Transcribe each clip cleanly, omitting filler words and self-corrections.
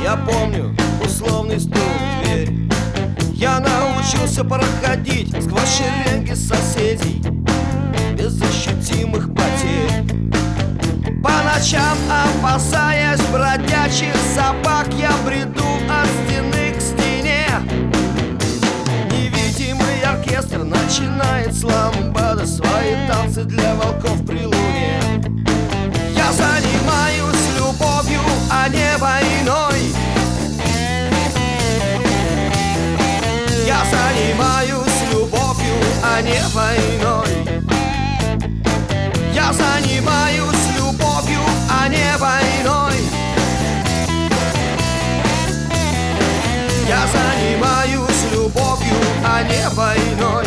Я помню условный стук в дверь. Я научился проходить сквозь шеренги соседей без ощутимых потерь. По ночам, опасаясь бродячих собак, я бреду от стены к стене. Невидимый оркестр начинает с ламбада свои танцы для волков при луне. Я занимаюсь любовью, а не войной. Я занимаюсь любовью, а не войной. Я занимаюсь любовью, а не войной. Я занимаюсь любовью, а не войной.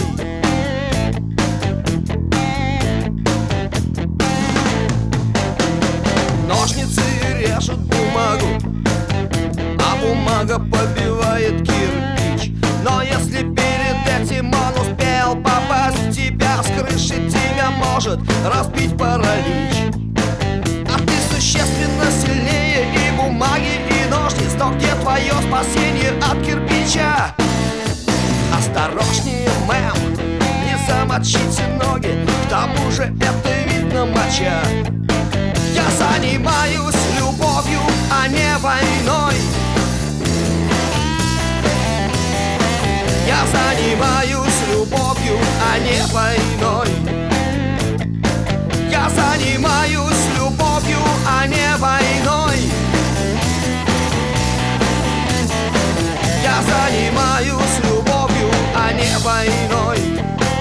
Ножницы режут бумагу, а бумага побивает кирпич. Но если перед этим он успел попасть в тебя с крыши, тебя может разбить паралич. А ты существенно сильнее и бумаги, и ножниц. Но где твое спасение от кирпича? Осторожнее, мэм, не замочите ноги, к тому же это видно моча. Я занимаюсь любовью, а не войной. Я занимаюсь любовью, а не войной. Я занимаюсь любовью, а не войной. Я занимаюсь любовью, а не войной.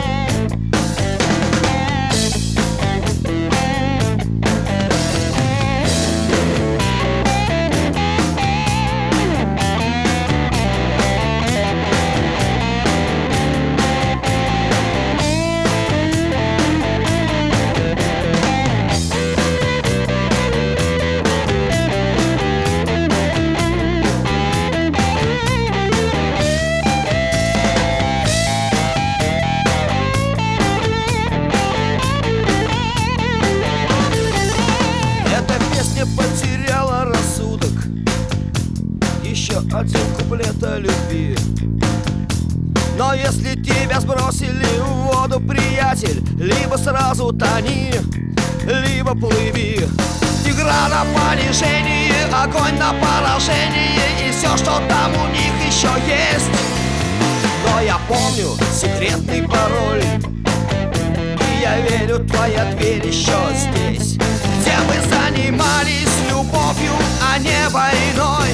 Потеряла рассудок. Еще один куплет о любви. Но если тебя сбросили в воду, приятель, либо сразу тони, либо плыви. Игра на понижение, огонь на поражение, и все, что там у них еще есть. Но я помню секретный пароль, и я верю, твоя дверь еще здесь, где мы занимались любовью, а не войной.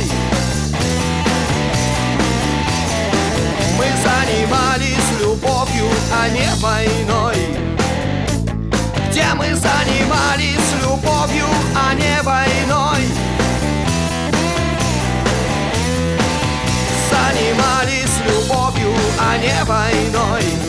Мы занимались любовью, а не войной. Где мы занимались любовью, а не войной. Занимались любовью, а не войной.